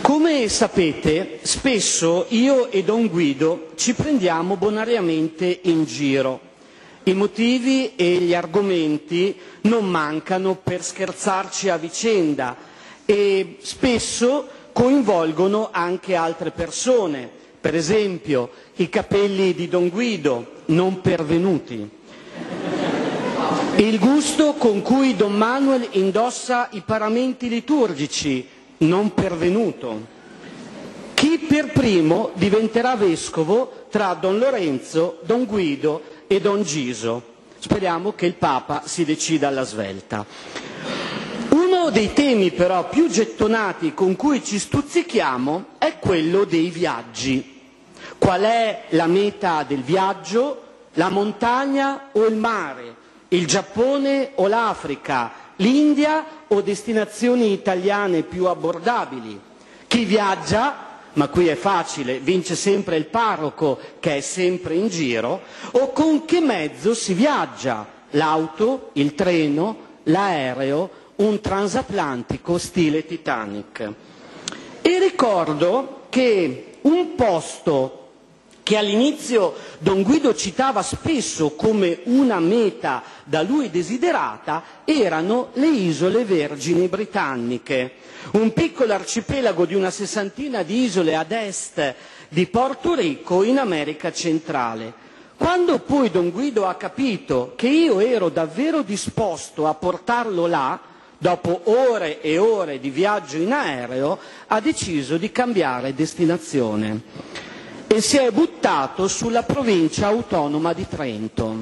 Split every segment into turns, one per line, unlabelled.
Come sapete, spesso io e Don Guido ci prendiamo bonariamente in giro. I motivi e gli argomenti non mancano per scherzarci a vicenda e spesso coinvolgono anche altre persone, per esempio i capelli di Don Guido, non pervenuti, il gusto con cui Don Manuel indossa i paramenti liturgici, non pervenuto, chi per primo diventerà vescovo tra Don Lorenzo, Don Guido e Don Giso. Speriamo che il Papa si decida alla svelta. Uno dei temi però più gettonati con cui ci stuzzichiamo è quello dei viaggi. Qual è la meta del viaggio? La montagna o il mare? Il Giappone o l'Africa? L'India o destinazioni italiane più abbordabili? Chi viaggia, ma qui è facile, vince sempre il parroco che è sempre in giro, o con che mezzo si viaggia? L'auto, il treno, l'aereo, un transatlantico stile Titanic. E ricordo che un posto che all'inizio Don Guido citava spesso come una meta da lui desiderata erano le Isole Vergini Britanniche, un piccolo arcipelago di una sessantina di isole ad est di Porto Rico in America centrale. Quando poi Don Guido ha capito che io ero davvero disposto a portarlo là, dopo ore e ore di viaggio in aereo, ha deciso di cambiare destinazione e si è buttato sulla provincia autonoma di Trento.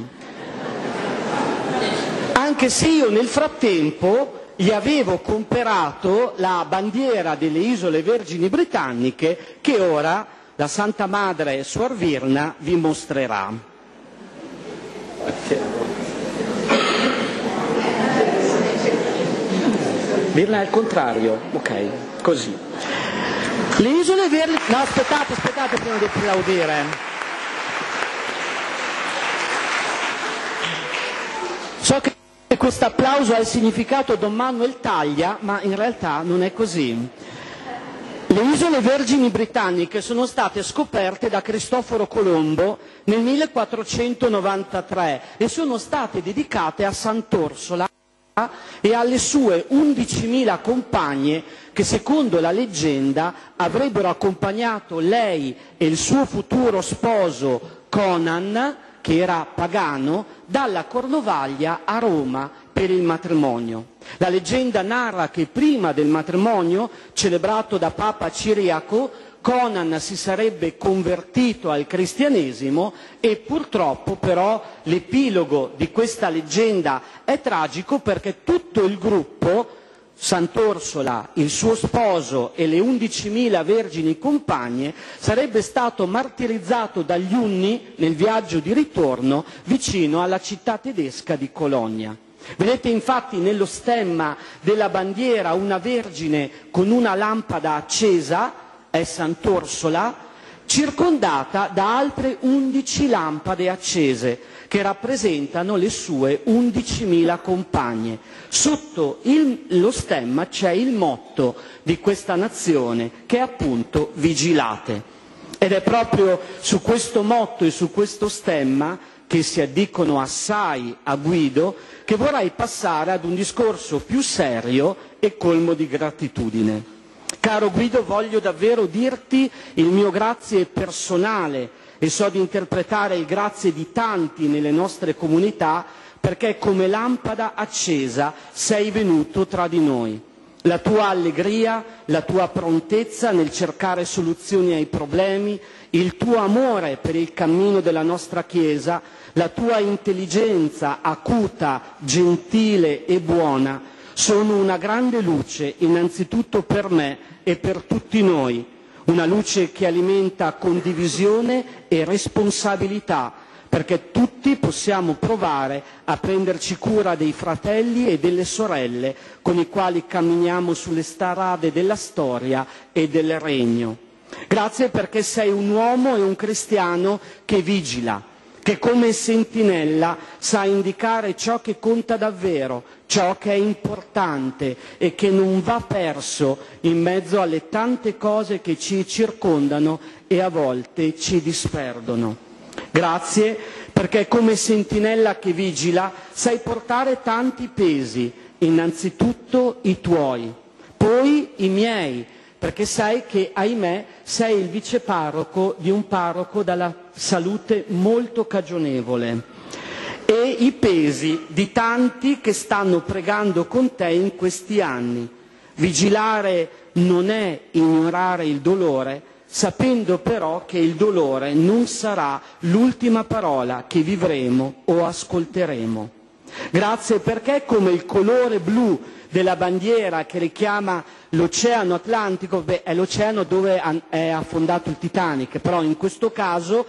Anche se io nel frattempo gli avevo comperato la bandiera delle Isole Vergini Britanniche che ora la Santa Madre Suor Virna vi mostrerà. Virna è il contrario, ok, così. Le Isole Vergini... No, aspettate prima di applaudire. So che questo applauso ha il significato Don Manuel taglia, ma in realtà non è così. Le Isole Vergini Britanniche sono state scoperte da Cristoforo Colombo nel 1493 e sono state dedicate a Sant'Orsola e alle sue 11.000 compagne che secondo la leggenda avrebbero accompagnato lei e il suo futuro sposo Conan, che era pagano, dalla Cornovaglia a Roma per il matrimonio. La leggenda narra che prima del matrimonio, celebrato da Papa Ciriaco, Conan si sarebbe convertito al cristianesimo e purtroppo però l'epilogo di questa leggenda è tragico perché tutto il gruppo, Sant'Orsola, il suo sposo e le 11.000 vergini compagne, sarebbe stato martirizzato dagli Unni nel viaggio di ritorno vicino alla città tedesca di Cologna. Vedete infatti nello stemma della bandiera una vergine con una lampada accesa, è Sant'Orsola, circondata da altre 11 lampade accese che rappresentano le sue 11.000 compagne. Sotto lo stemma c'è il motto di questa nazione che è appunto vigilate. Ed è proprio su questo motto e su questo stemma, che si addicono assai a Guido, che vorrei passare ad un discorso più serio e colmo di gratitudine. Caro Guido, voglio davvero dirti il mio grazie personale e so di interpretare il grazie di tanti nelle nostre comunità perché come lampada accesa sei venuto tra di noi. La tua allegria, la tua prontezza nel cercare soluzioni ai problemi, il tuo amore per il cammino della nostra Chiesa, la tua intelligenza acuta, gentile e buona sono una grande luce innanzitutto per me e per tutti noi, una luce che alimenta condivisione e responsabilità, perché tutti possiamo provare a prenderci cura dei fratelli e delle sorelle con i quali camminiamo sulle strade della storia e del regno. Grazie perché sei un uomo e un cristiano che vigila, che come sentinella sa indicare ciò che conta davvero, ciò che è importante e che non va perso in mezzo alle tante cose che ci circondano e a volte ci disperdono. Grazie perché come sentinella che vigila sai portare tanti pesi, innanzitutto i tuoi, poi i miei, perché sai che, ahimè, sei il viceparroco di un parroco dalla salute molto cagionevole, e i pesi di tanti che stanno pregando con te in questi anni. Vigilare non è ignorare il dolore, sapendo però che il dolore non sarà l'ultima parola che vivremo o ascolteremo. Grazie perché come il colore blu della bandiera che richiama l'Oceano Atlantico, è l'oceano dove è affondato il Titanic, però in questo caso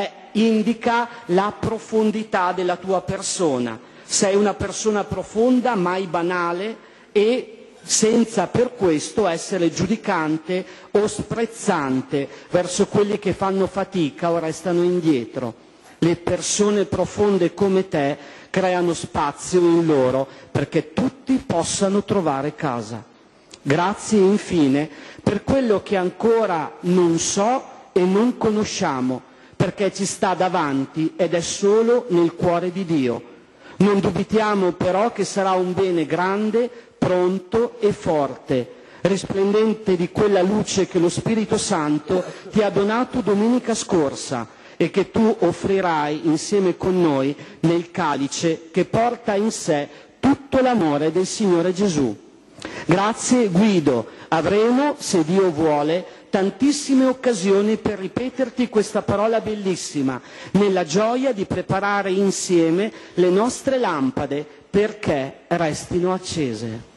indica la profondità della tua persona. Sei una persona profonda, mai banale e senza per questo essere giudicante o sprezzante verso quelli che fanno fatica o restano indietro. Le persone profonde come te creano spazio in loro perché tutti possano trovare casa. Grazie infine per quello che ancora non so e non conosciamo, perché ci sta davanti ed è solo nel cuore di Dio. Non dubitiamo però che sarà un bene grande, pronto e forte, risplendente di quella luce che lo Spirito Santo ti ha donato domenica scorsa e che tu offrirai insieme con noi nel calice che porta in sé tutto l'amore del Signore Gesù. Grazie Guido, avremo, se Dio vuole, tantissime occasioni per ripeterti questa parola bellissima, nella gioia di preparare insieme le nostre lampade perché restino accese.